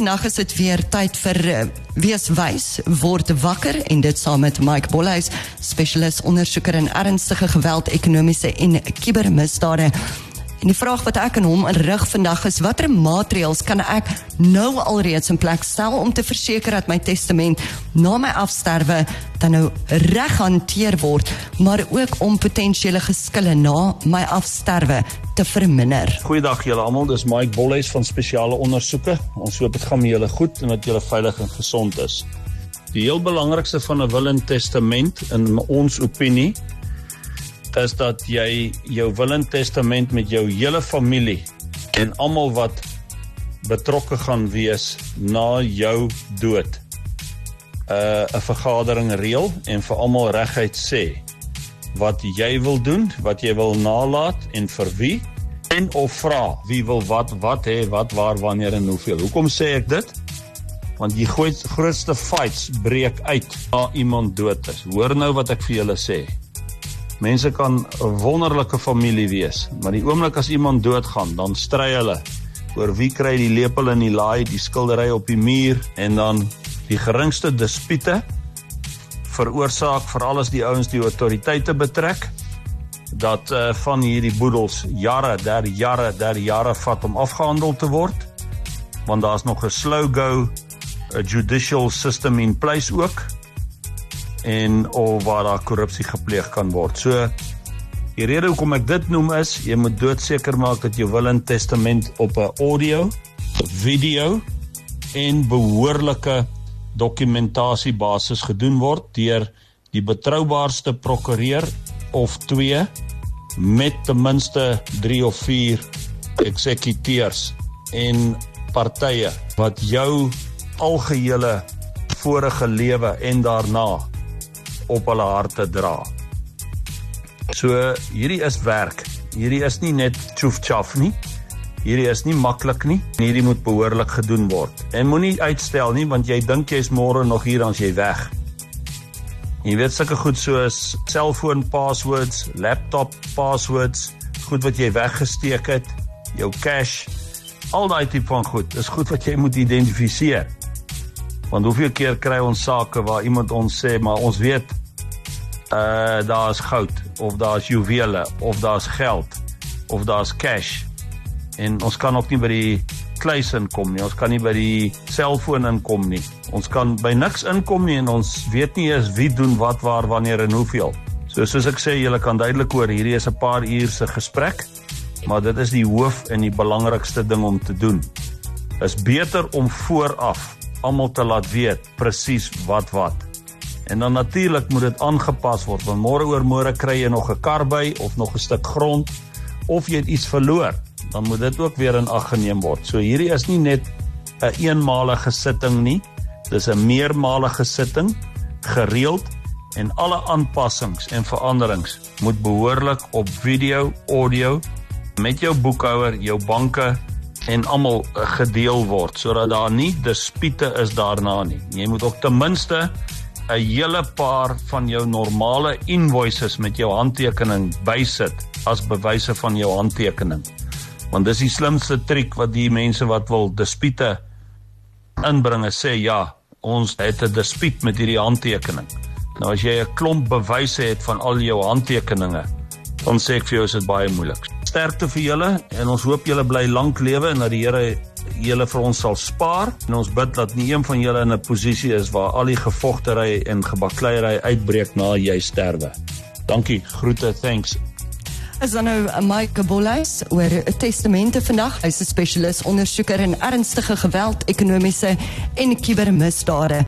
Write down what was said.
vandag is dit weer tyd vir Wees Wys, Word Wakker, en dit saam met Mike Bolhuis, spesialis ondersoeker in ernstige geweld, ekonomiese en kubermisdade. En die vraag wat ek aan hom rig vandag is, watter maatreëls kan ek nou alreeds in plek stel om te verseker dat my testament na my afsterwe dan nou reg hanteer word, maar ook om potensiële geskille na my afsterwe te verminder. Goeiedag julle almal, dis Mike Bolhuis van Spesiale Ondersoeke. Ons hoop dit gaan met julle goed en dat julle veilig en gesond is. Die heel belangrikste van 'n wil en testament in ons opinie is dat jy jou wil en testament met jou hele familie en almal wat betrokke gaan wees na jou dood 'n vergadering reël en vir almal reguit sê wat jy wil doen, wat jy wil nalaat en vir wie, en of vra wie wil wat hê, wat, waar, wanneer en hoeveel. Hoekom sê ek dit? Want die grootste fights breek uit na iemand dood is. Hoor nou wat ek vir julle sê. Mense kan 'n wonderlike familie wees, maar die oomblik as iemand doodgaan, dan stry hulle oor wie kry die lepel in die laai, die skildery op die muur, en dan die geringste dispute veroorsaak, veral as die ouens die autoriteite betrek, dat van hierdie boedels der jare vat om afgehandel te word, want daar's nog 'n slow-go judicial system in place ook, en of waar daar korrupsie gepleeg kan word. So, die rede hoekom ek dit noem is, jy moet doodseker maak dat jou wil en testament op 'n audio, video en behoorlike dokumentasiebasis gedoen word deur die betroubaarste prokureur of 2 met ten minste 3 of 4 eksekuteurs en partye wat jou algehele vorige lewe en daarna op hulle harte dra. So, hierdie is werk. Hierdie is nie net tjoef-tjaf nie. Hierdie is nie maklik nie. Hierdie moet behoorlik gedoen word. En moenie uitstel nie, want jy dink jy is môre nog hier, dan is jy weg. Jy weet sulke goed soos cellphone passwords, laptop passwords, goed wat jy weggesteek het, jou cash, al daai tipe van goed, is goed wat jy moet identifiseer. Want hoeveel keer kry ons sake waar iemand ons sê, maar ons weet, daar is goud, of daar is juwele, of daar is geld, of daar is cash, en ons kan ook nie by die kluis inkom nie, ons kan nie by die cellfoon inkom nie, ons kan by niks inkom nie, en ons weet nie eens wie doen wat, waar, wanneer en hoeveel. So soos ek sê, julle kan duidelik hoor, hierdie is 'n paar uur se gesprek, maar dit is die hoof en die belangrikste ding om te doen. Is beter om vooraf almal te laat weet presies wat. En dan natuurlik moet dit aangepas word, want môre oor môre kry jy nog 'n kar by, of nog 'n stuk grond, of jy het iets verloor, dan moet dit ook weer in ag geneem word. So hierdie is nie net 'n eenmalige sitting nie, dis 'n meermalige sitting, gereeld, en alle aanpassings en veranderings moet behoorlik op video, audio, met jou boekhouer, jou banke, en almal gedeel word, sodat daar nie dispute is daarna nie. Jy moet ook ten minste 'n hele paar van jou normale invoices met jou handtekening bysit, as bewyse van jou handtekening. Want dis die slimste triek wat die mense wat wil dispute inbring, sê, ja, ons het 'n dispuut met hierdie handtekening. Nou as jy 'n klomp bewyse het van al jou handtekeninge, dan sê ek vir jou, is dit baie moeilik. Sterkte vir julle, en ons hoop julle bly lank lewe, en dat die Here julle vir ons sal spaar, en ons bid dat nie een van julle in 'n posisie is waar al die gevogtery en gebakleiery uitbreek na jy sterwe. Dankie, groete, thanks. Is dan nou Mike Bolhuis oor testamente vandag. Hy is 'n spesialis ondersoeker in ernstige geweld, ekonomiese en kubermisdade.